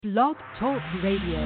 Blog Talk Radio.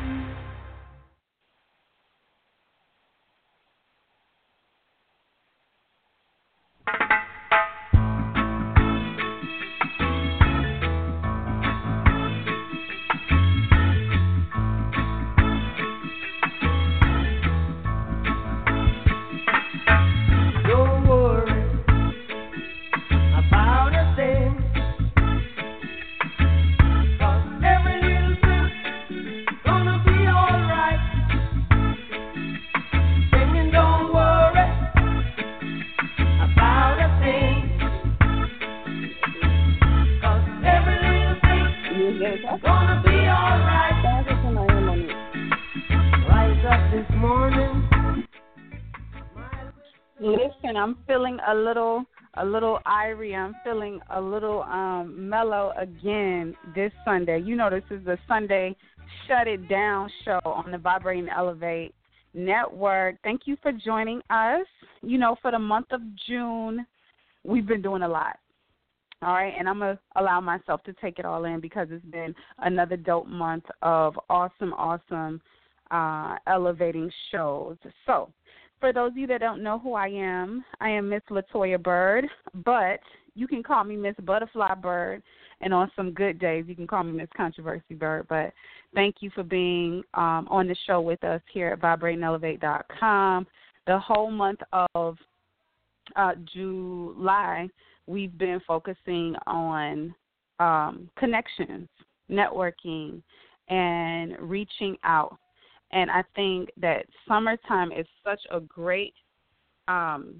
Listen, I'm feeling a little irie. I'm feeling a little mellow again this Sunday. You know, this is the Sunday Shut It Down show on the Vibrate and Elevate Network. Thank you for joining us. You know, for the month of June, we've been doing a lot. All right, and I'm going to allow myself to take it all in because it's been another dope month of awesome elevating shows. So, for those of you that don't know who I am Miss Latoya Bird, but you can call me Miss Butterfly Bird, and on some good days you can call me Miss Controversy Bird. But thank you for being on the show with us here at VibrateandElevate.com. The whole month of July, we've been focusing on connections, networking, and reaching out. And I think that summertime is such a great time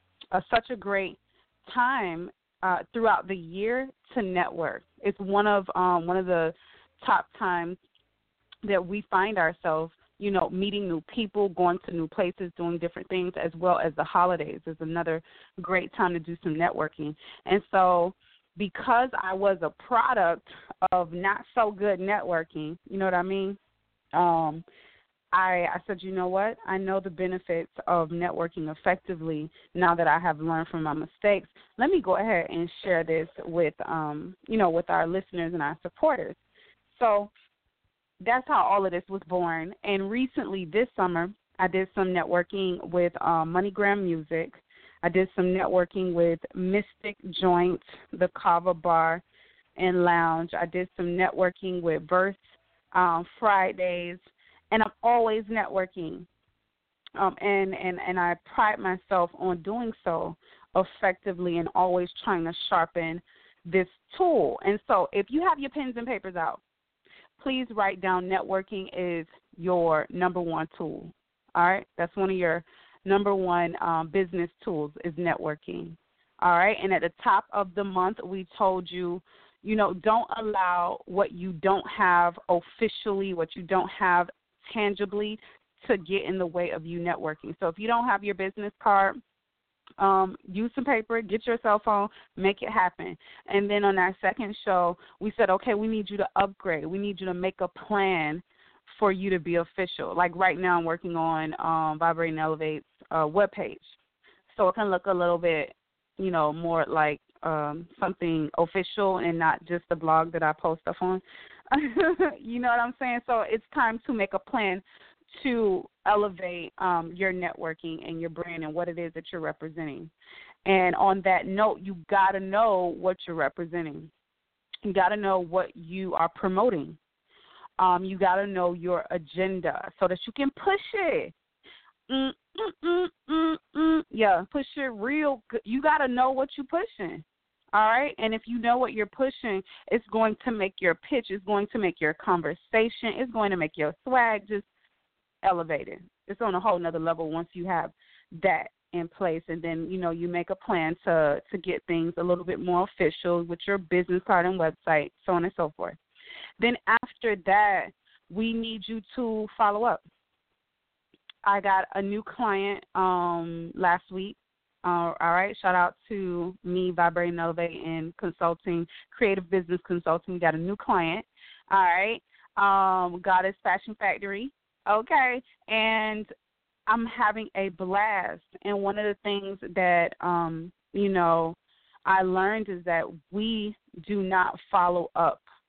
throughout the year to network. It's one of the top times that we find ourselves, you know, meeting new people, going to new places, doing different things, as well as the holidays is another great time to do some networking. And so because I was a product of not so good networking, you know what I mean? I said, you know what? I know the benefits of networking effectively now that I have learned from my mistakes. Let me go ahead and share this with, with our listeners and our supporters. So that's how all of this was born. And recently this summer, I did some networking with MoneyGram Music. I did some networking with Mystic Joint, the Kava Bar and Lounge. I did some networking with Verse Fridays. And I'm always networking, and I pride myself on doing so effectively and always trying to sharpen this tool. And so if you have your pens and papers out, please write down networking is your number one tool, all right? That's one of your number one business tools is networking, all right? And at the top of the month, we told you, you know, don't allow what you don't have officially, what you don't have tangibly to get in the way of you networking. So if you don't have your business card, use some paper, get your cell phone, make it happen. And then on our second show, we said, okay, we need you to upgrade. We need you to make a plan for you to be official. Like right now I'm working on Vibrate and Elevate's webpage. So it can look a little bit, you know, more like something official and not just the blog that I post stuff on. You know what I'm saying? So it's time to make a plan to elevate your networking and your brand and what it is that you're representing. And on that note, you got to know what you're representing. You got to know what you are promoting. You got to know your agenda so that you can push it. Yeah, push it real good. You got to know what you're pushing. All right, and if you know what you're pushing, it's going to make your pitch, it's going to make your conversation, it's going to make your swag just elevated. It's on a whole nother level once you have that in place, and then, you know, you make a plan to get things a little bit more official with your business card and website, so on and so forth. Then after that, we need you to follow up. I got a new client last week. All right, shout out to me, Vibrate and Elevate in consulting, creative business consulting. We got a new client. All right, Goddess Fashion Factory. Okay, and I'm having a blast. And one of the things that, I learned is that we do not follow up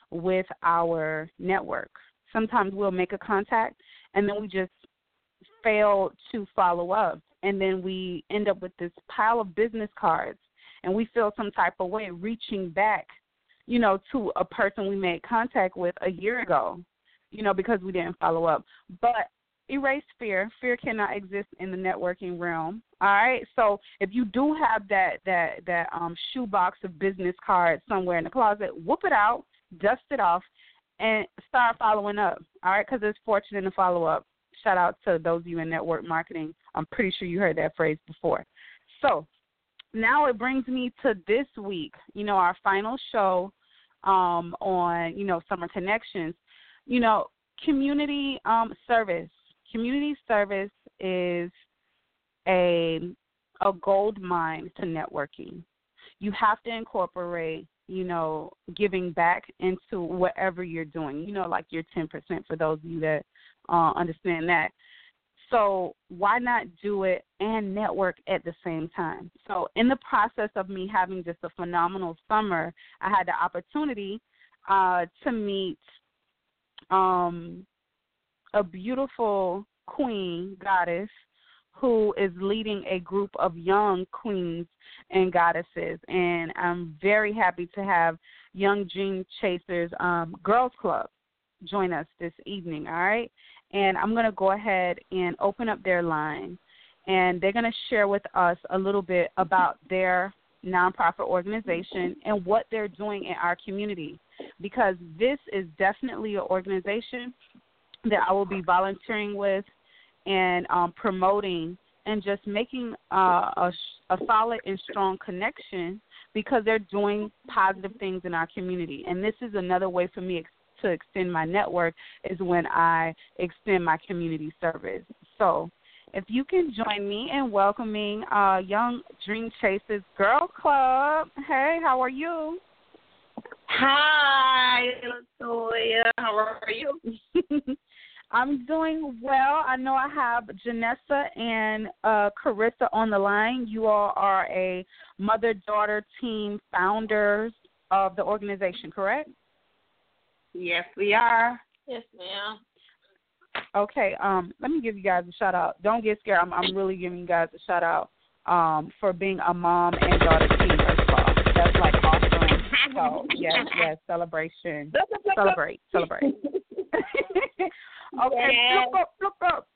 with our network. Sometimes we'll make a contact and then we just fail to follow up, and then we end up with this pile of business cards, and we feel some type of way reaching back, to a person we made contact with a year ago, because we didn't follow up. But erase fear. Fear cannot exist in the networking realm. All right. So if you do have that shoebox of business cards somewhere in the closet, whoop it out, dust it off, and start following up. All right, because it's fortunate to follow up. Shout out to those of you in network marketing. I'm pretty sure you heard that phrase before. So now it brings me to this week, our final show on, Summer Connections. Community service. Community service is a gold mine to networking. You have to incorporate, giving back into whatever you're doing, like your 10% for those of you that understand that. So why not do it and network at the same time? So in the process of me having just a phenomenal summer, I had the opportunity to meet a beautiful queen goddess who is leading a group of young queens and goddesses. And I'm very happy to have Young Dream Chasers Girls Club join us this evening, all right? And I'm going to go ahead and open up their line, and they're going to share with us a little bit about their nonprofit organization and what they're doing in our community, because this is definitely an organization that I will be volunteering with and promoting and just making a solid and strong connection, because they're doing positive things in our community. And this is another way for me to extend my network, is when I extend my community service. So if you can join me in welcoming Young Dream Chasers Girl Club. Hey, how are you? Hi, Latoya. How are you? I'm doing well. I know I have Janessa and Carissa on the line. You all are a mother-daughter team founders of the organization, correct? Yes, we are. Yes, ma'am. Okay, let me give you guys a shout-out. Don't get scared. I'm really giving you guys a shout-out for being a mom and daughter team, first of all. That's like awesome. So, yes, celebration. Celebrate. Okay, Yeah. look up.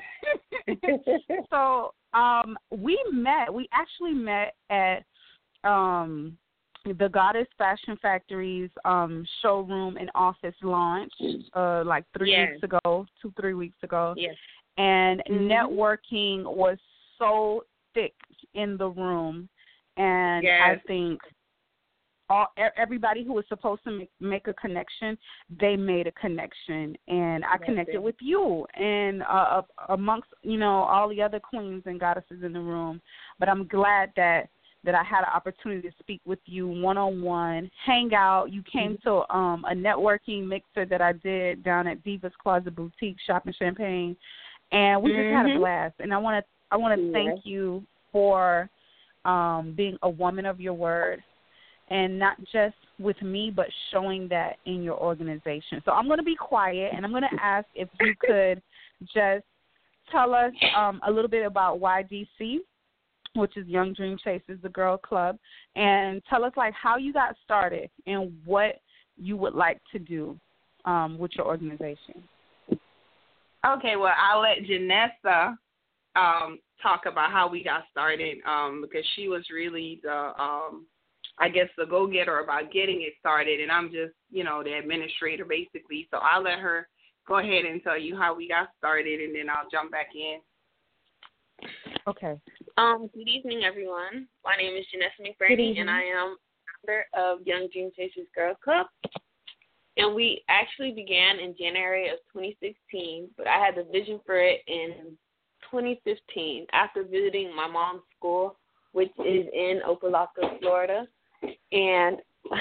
So we actually met at the Goddess Fashion Factory's showroom and office launch like 3 weeks ago, 2-3 weeks ago. Yes. And networking was so thick in the room, and I think everybody who was supposed to make a connection, they made a connection, and I connected with you and amongst all the other queens and goddesses in the room. But I'm glad that I had an opportunity to speak with you one-on-one, hang out. You came to a networking mixer that I did down at Diva's Closet Boutique Shop in Champaign, and we just had a blast. And I want to thank you for being a woman of your word, and not just with me, but showing that in your organization. So I'm going to be quiet, and I'm going to ask if you could just tell us a little bit about YDC, which is Young Dream Chasers, the Girl Club, and tell us like how you got started and what you would like to do with your organization. Okay, well, I'll let Janessa talk about how we got started because she was really the go-getter about getting it started, and I'm just, the administrator basically. So I'll let her go ahead and tell you how we got started, and then I'll jump back in. Okay. Good evening, everyone. My name is Janessa McBurney, and I am founder of Young Dream Chasers Girl Club. And we actually began in January of 2016, but I had the vision for it in 2015 after visiting my mom's school, which is in Opa-locka, Florida. And,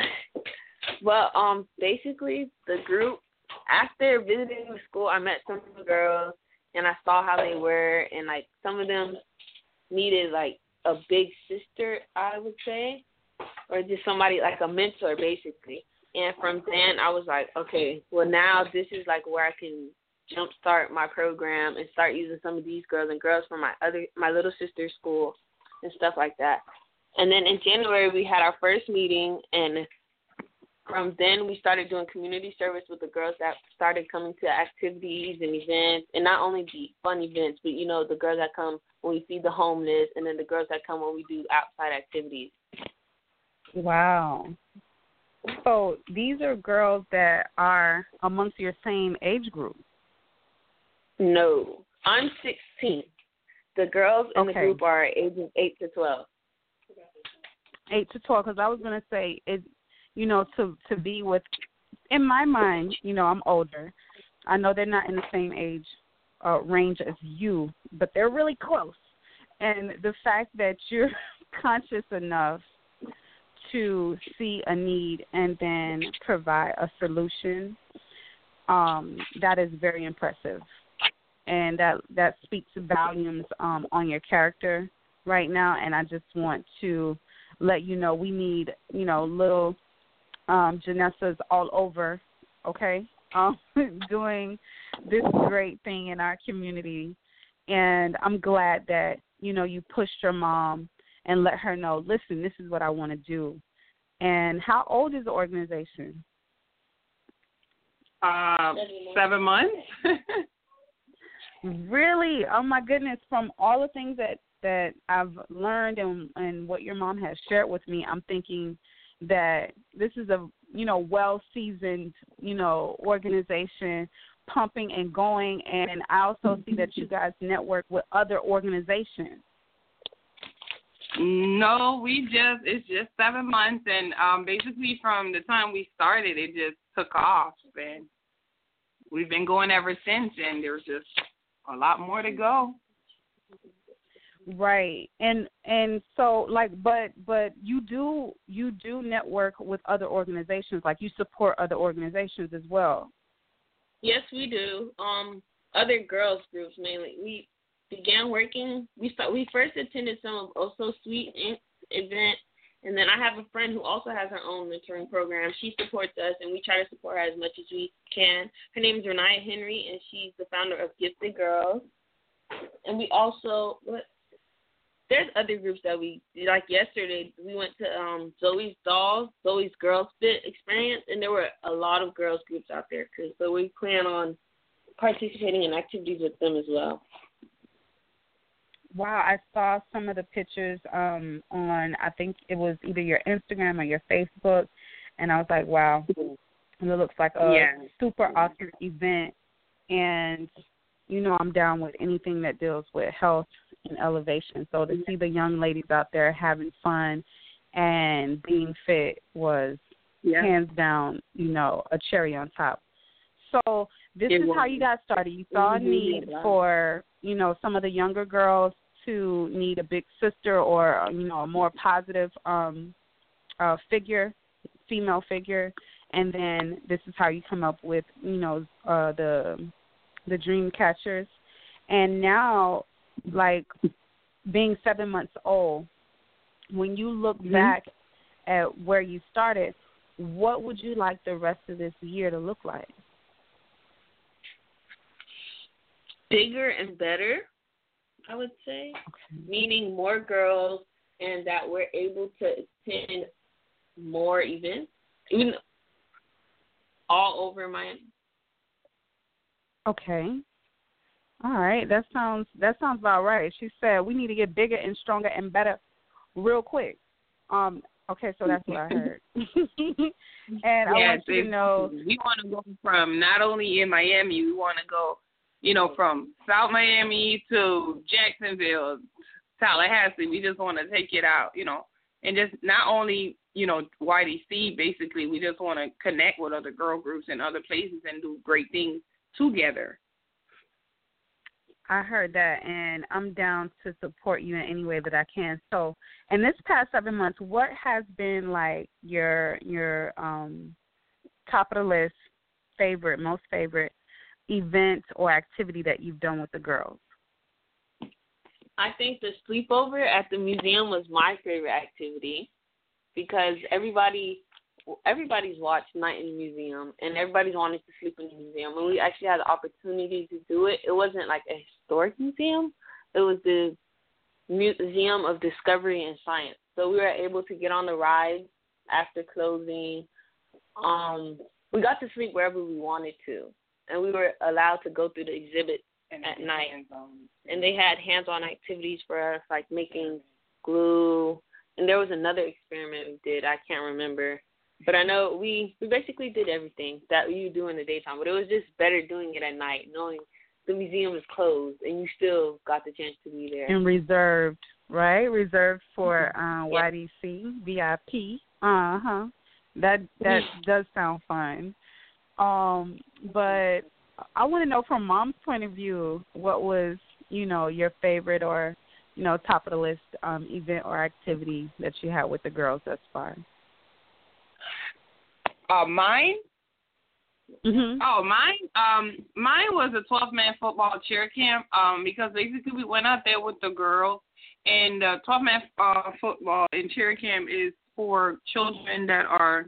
basically the group, after visiting the school, I met some of the girls, and I saw how they were, and, like, some of them needed, like, a big sister, I would say, or just somebody, like a mentor, basically. And from then, I was like, okay, well, now this is like where I can jumpstart my program and start using some of these girls and girls from my little sister's school and stuff like that. And then in January, we had our first meeting, and from then we started doing community service with the girls that started coming to activities and events, and not only the fun events, but, you know, the girls that come when we feed the homeless, and then the girls that come when we do outside activities. Wow. So these are girls that are amongst your same age group? No. I'm 16. The girls in the group are ages 8 to 12. 8 to 12, because I was going to say, you know, to be with, in my mind, you know, I'm older. I know they're not in the same age range as you, but they're really close. And the fact that you're conscious enough to see a need and then provide a solution, that is very impressive. And that speaks volumes on your character right now. And I just want to let you know we need, you know, little Janessas all over, okay, doing this great thing in our community. And I'm glad that, you know, you pushed your mom and let her know, listen, this is what I want to do. And how old is the organization? 7 months. Really? Oh, my goodness. From all the things that I've learned and what your mom has shared with me, I'm thinking that this is a, you know, well-seasoned, you know, organization pumping and going. And I also see that you guys network with other organizations. No, it's just 7 months, and basically from the time we started, it just took off, and we've been going ever since, and there's just a lot more to go. Right. And so, like, but you do network with other organizations, like you support other organizations as well. Yes, we do. Other girls groups mainly. We began working. We first attended some of Oh So Sweet event, and then I have a friend who also has her own mentoring program. She supports us, and we try to support her as much as we can. Her name is Renaya Henry, and she's the founder of Gifted Girls. And we also, there's other groups that we, like yesterday, we went to Zoe's Dolls, Zoe's Girls Fit Experience, and there were a lot of girls groups out there, so we plan on participating in activities with them as well. Wow, I saw some of the pictures on, I think it was either your Instagram or your Facebook, and I was like, wow, it looks like a super awesome event. And, you know, I'm down with anything that deals with health and elevation. So to see the young ladies out there having fun and being fit was hands down, you know, a cherry on top. So this is how you got started. You saw a need for, you know, some of the younger girls to need a big sister or, you know, a more positive figure, female figure, and then this is how you come up with, you know, the dream catchers. And now, like, being 7 months old, when you look back at where you started, what would you like the rest of this year to look like? Bigger and better, I would say, meaning more girls, and that we're able to attend more events, even all over Miami. Okay. All right. That sounds about right. She said we need to get bigger and stronger and better real quick. Okay, so that's what I heard. And I want you to know, we want to go from not only in Miami, we want to go, you know, from South Miami to Jacksonville, Tallahassee. We just want to take it out, you know, and just not only, you know, YDC, basically, we just want to connect with other girl groups in other places and do great things together. I heard that, and I'm down to support you in any way that I can. So, in this past 7 months, what has been like your top of the list, most favorite event or activity that you've done with the girls? I think the sleepover at the museum was my favorite activity because everybody everybody's watched Night in the Museum, and everybody's wanted to sleep in the museum. And we actually had the opportunity to do it. It wasn't like a historic museum. It was the Museum of Discovery and Science. So we were able to get on the ride after closing. We got to sleep wherever we wanted to, and we were allowed to go through the exhibit at night. And they had hands-on activities for us, like making glue. And there was another experiment we did. I can't remember. But I know we basically did everything that you do in the daytime. But it was just better doing it at night, knowing the museum is closed and you still got the chance to be there. And reserved, right? Reserved for YDC, VIP. Uh-huh. That does sound fun. But I want to know from Mom's point of view, what was, your favorite or, top of the list event or activity that you had with the girls thus far? Mine? Mm-hmm. Oh, mine was a 12-man football cheer camp because basically we went out there with the girls, and 12-man football and cheer camp is for children that are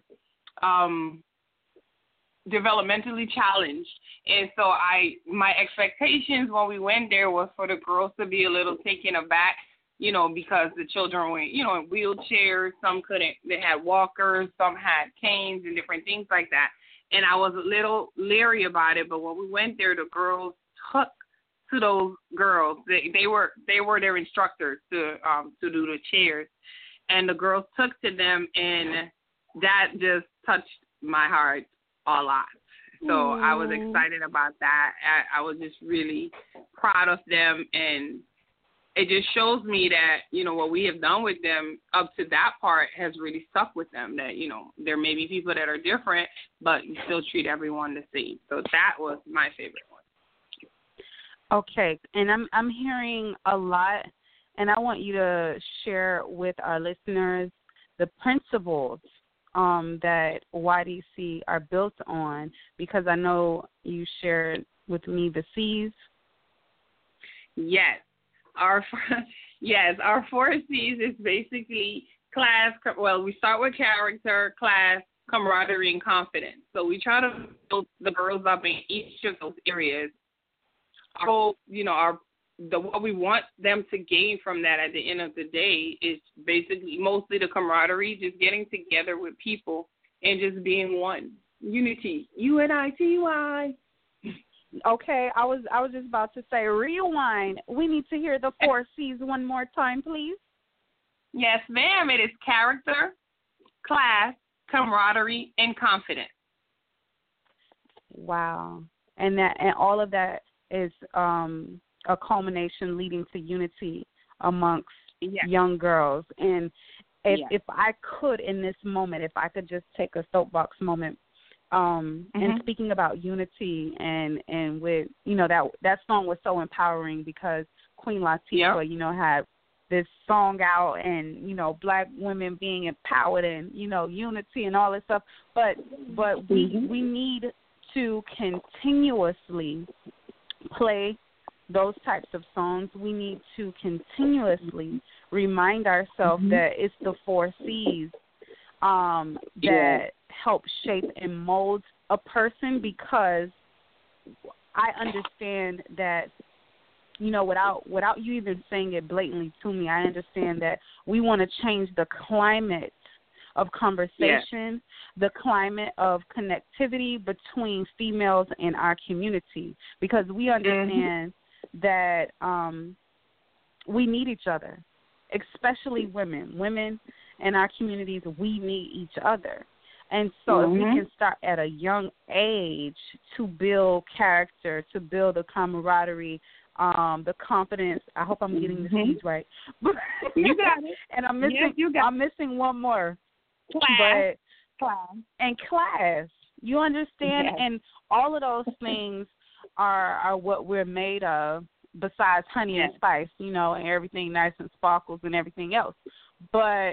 developmentally challenged. And so my expectations when we went there was for the girls to be a little taken aback, because the children were, in wheelchairs. Some couldn't. They had walkers. Some had canes and different things like that. And I was a little leery about it. But when we went there, the girls took to those girls. They were their instructors to do the chairs, and the girls took to them, and that just touched my heart a lot. So I was excited about that. I was just really proud of them, and it just shows me that, what we have done with them up to that part has really stuck with them, that, there may be people that are different, but you still treat everyone the same. So that was my favorite one. Okay, and I'm hearing a lot, and I want you to share with our listeners the principles that YDC are built on, because I know you shared with me the C's. Yes. Our 4 C's is basically class. Well, we start with character, class, camaraderie, and confidence. So we try to build the girls up in each of those areas. Our whole, what we want them to gain from that at the end of the day is basically mostly the camaraderie, just getting together with people and just being one. Unity. UNITY. Okay, I was just about to say, rewind. We need to hear the 4 C's one more time, please. Yes, ma'am. It is character, class, camaraderie, and confidence. Wow. And all of that is a culmination leading to unity amongst young girls. And if I could, in this moment, if I could just take a soapbox moment, and speaking about unity and with, that song was so empowering because Queen Latifah, had this song out and, black women being empowered and, unity and all this stuff. But we need to continuously play those types of songs. We need to continuously remind ourselves that it's the 4 C's that help shape and mold a person, because I understand that, without you even saying it blatantly to me, I understand that we want to change the climate of conversation, the climate of connectivity between females in our community, because we understand that we need each other, especially women. Women in our communities, we need each other. And so if we can start at a young age to build character, to build the camaraderie, the confidence. I hope I'm getting the C's right. You got it. And I'm missing one more. Class. And class. You understand? Yes. And all of those things are what we're made of, besides honey and spice, and everything nice and sparkles and everything else. But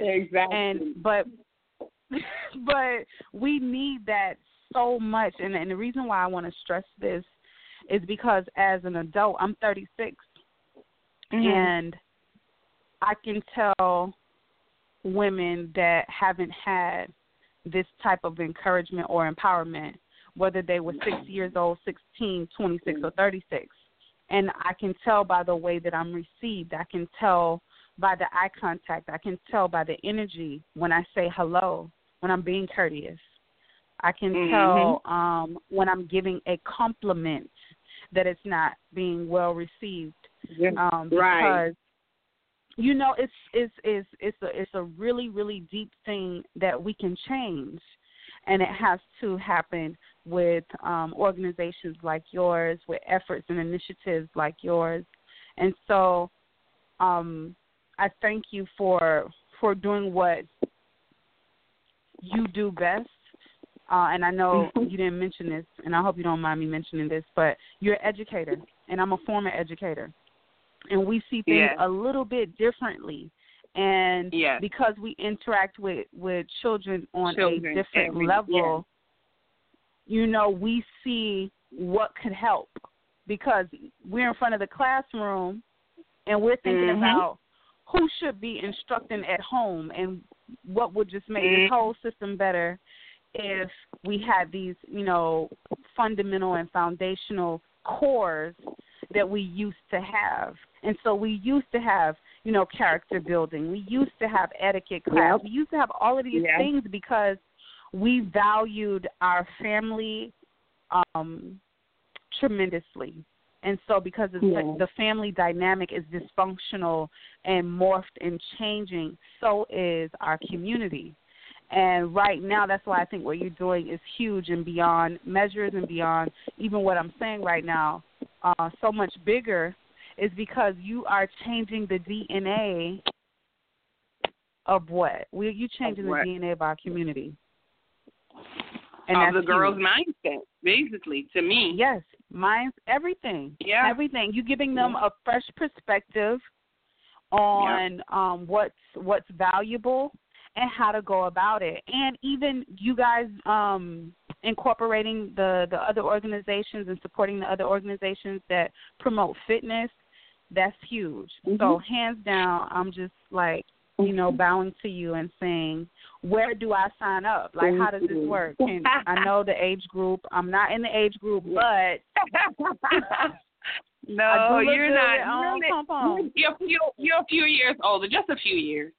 but we need that so much. And the reason why I want to stress this is because as an adult, I'm 36, and I can tell women that haven't had this type of encouragement or empowerment, whether they were 6 years old, 16, 26, or 36. And I can tell by the way that I'm received. I can tell by the eye contact. I can tell by the energy when I say hello, when I'm being courteous. I can tell when I'm giving a compliment that it's not being well received. Because you know, it's a really, really deep thing that we can change, and it has to happen with organizations like yours, with efforts and initiatives like yours. And so I thank you for doing what you do best. And I know you didn't mention this, and I hope you don't mind me mentioning this, but you're an educator, and I'm a former educator. And we see things a little bit differently. And because we interact with children on a different level, you know, we see what could help. Because we're in front of the classroom, and we're thinking about who should be instructing at home and what would just make this whole system better if we had these, you know, fundamental and foundational cores that we used to have. And so we used to have, you know, character building. We used to have etiquette class. We used to have all of these things because we valued our family tremendously. And so because the family dynamic is dysfunctional and morphed and changing, so is our community. And right now, that's why I think what you're doing is huge and beyond measures and beyond even what I'm saying right now. So much bigger is because you are changing the DNA of what? You changing the DNA of our community. And of the girls' mindset, basically, to me. Yes, minds, everything. Yeah. Everything. You're giving them a fresh perspective on what's valuable and how to go about it. And even you guys incorporating the other organizations and supporting the other organizations that promote fitness, that's huge. So hands down, I'm just like, you know, bowing to you and saying, where do I sign up? Like, how does this work? And I know the age group. I'm not in the age group, but no, you're not. You're a few years older, just a few years.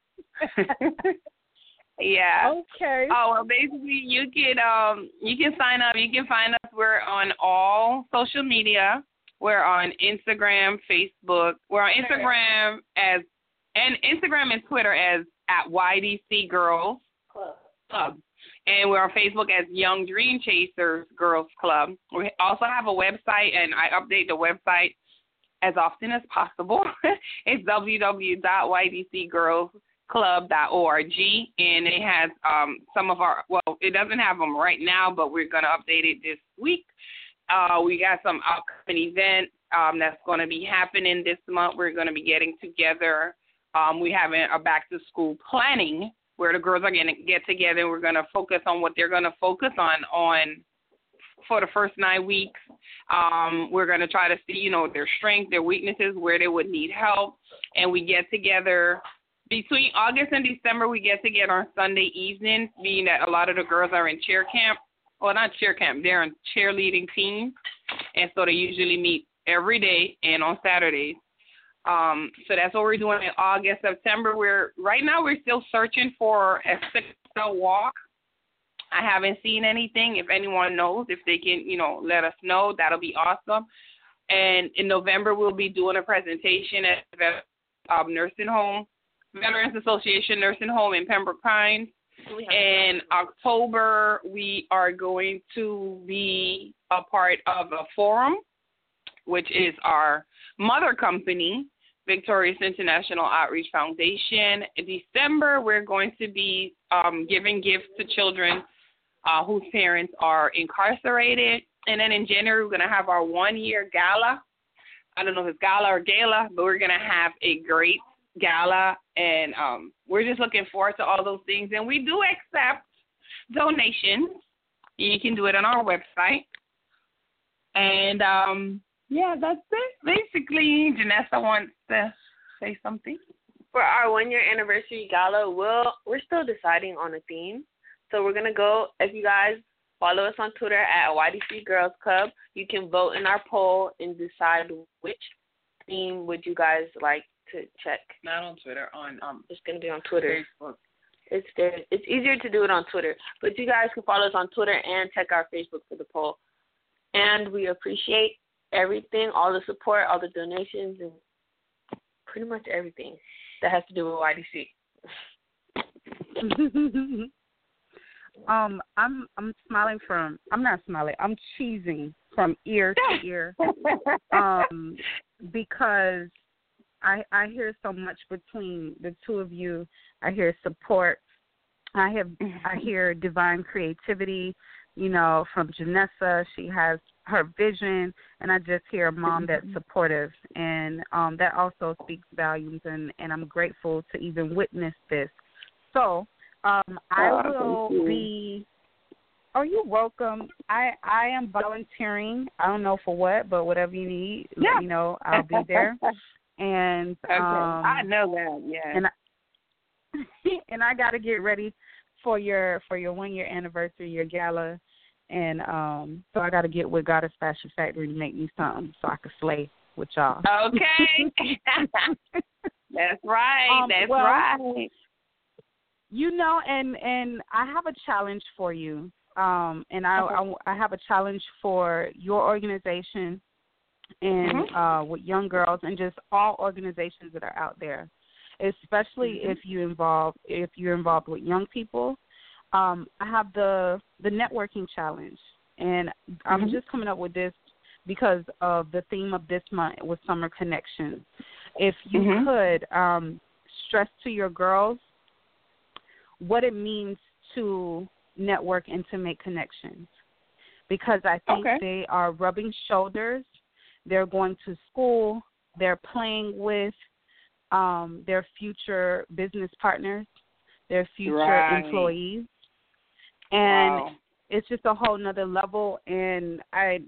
Okay. Oh, well, basically, you can sign up. You can find us. We're on all social media. We're on Instagram, Facebook. We're on Instagram Instagram and Twitter as at YDC Girls Club. And we're on Facebook as Young Dream Chasers Girls Club. We also have a website, and I update the website as often as possible. It's www.ydcgirlsclub.org, and it has some of our, well, it doesn't have them right now, but we're going to update it this week. We got some upcoming events that's going to be happening this month. We're going to be getting together. We have a back-to-school planning where the girls are going to get together. We're going to focus on what they're going to focus on for the first 9 weeks. We're going to try to see, you know, their strengths, their weaknesses, where they would need help. And we get together between August and December. We get together on Sunday evenings, being that a lot of the girls are in cheer camp. Well, not cheer camp. They're in cheerleading teams. And so they usually meet every day and on Saturdays. So that's what we're doing in August. September, right now we're still searching for a 6-mile walk. I haven't seen anything. If anyone knows, if they can, you know, let us know, that'll be awesome. And in November, we'll be doing a presentation at the nursing home, Veterans Association Nursing Home in Pembroke Pines. In October, we are going to be a part of a forum, which is our mother company, Victorious International Outreach Foundation. In December, we're going to be giving gifts to children whose parents are incarcerated. And then in January, we're going to have our 1-year gala. I don't know if it's gala or gala, but we're going to have a great gala. And we're just looking forward to all those things. And we do accept donations. You can do it on our website. And that's it. Basically, Janessa wants to say something. For our 1-year anniversary gala, we're still deciding on a theme. So we're going to go, if you guys follow us on Twitter at YDC Girls Club, you can vote in our poll and decide which theme would you guys like to check. Not on Twitter, on it's going to be on Twitter. Facebook. It's there. It's easier to do it on Twitter, but you guys can follow us on Twitter and check our Facebook for the poll. And we appreciate everything, all the support, all the donations, and pretty much everything that has to do with YDC. I'm smiling I'm not smiling. I'm cheesing from ear to ear, because I hear so much between the two of you. I hear support. I hear divine creativity, from Janessa. She has her vision, and I just hear a mom that's supportive, and that also speaks volumes, and I'm grateful to even witness this. So I will be. Oh, you're welcome. I am volunteering. I don't know for what, but whatever you need, let me know. I'll be there. And okay. I know that. Yeah. And I got to get ready for your 1 year anniversary, your gala, and so I got to get with Goddess Fashion Factory to make me something so I can slay with y'all. Okay. That's right. That's right. And I have a challenge for you, and I have a challenge for your organization and with young girls and just all organizations that are out there, especially if you're involved with young people. I have the networking challenge, and I'm just coming up with this because of the theme of this month with Summer Connections. If you could stress to your girls what it means to network and to make connections, because I think they are rubbing shoulders. They're going to school. They're playing with their future business partners, their future employees. And it's just a whole nother level. And I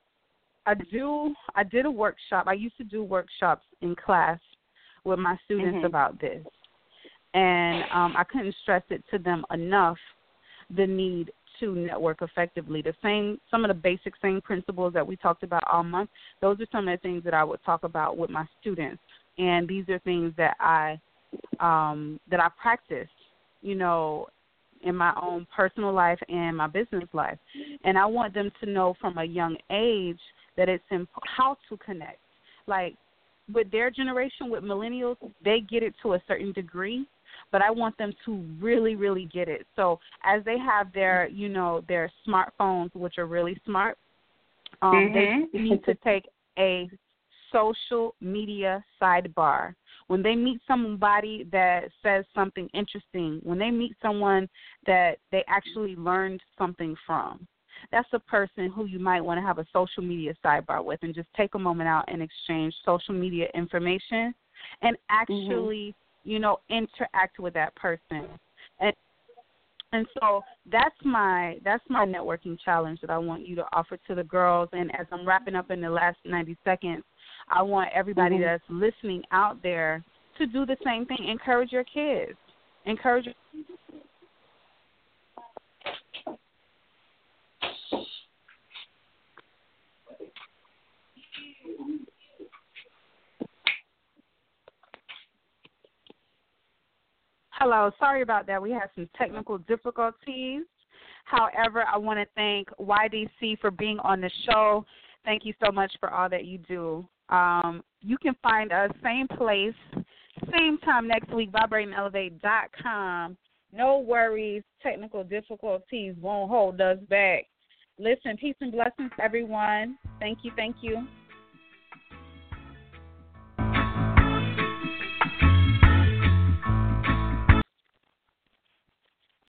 did a workshop. I used to do workshops in class with my students about this. And I couldn't stress it to them enough, the need to network effectively. Some of the basic same principles that we talked about all month, those are some of the things that I would talk about with my students. And these are things that I practice, in my own personal life and my business life. And I want them to know from a young age that it's how to connect. Like with their generation, with millennials, they get it to a certain degree, but I want them to really, really get it. So as they have their, their smartphones, which are really smart, they need to take a social media sidebar. When they meet somebody that says something interesting, when they meet someone that they actually learned something from, that's a person who you might want to have a social media sidebar with and just take a moment out and exchange social media information and actually, interact with that person. And so that's my networking challenge that I want you to offer to the girls. And as I'm wrapping up in the last 90 seconds, I want everybody that's listening out there to do the same thing. Encourage your kids. Hello, sorry about that. We had some technical difficulties. However, I want to thank YDC for being on the show. Thank you so much for all that you do. You can find us same place, same time next week, vibratingelevate.com. No worries. Technical difficulties won't hold us back. Listen, peace and blessings, everyone. Thank you.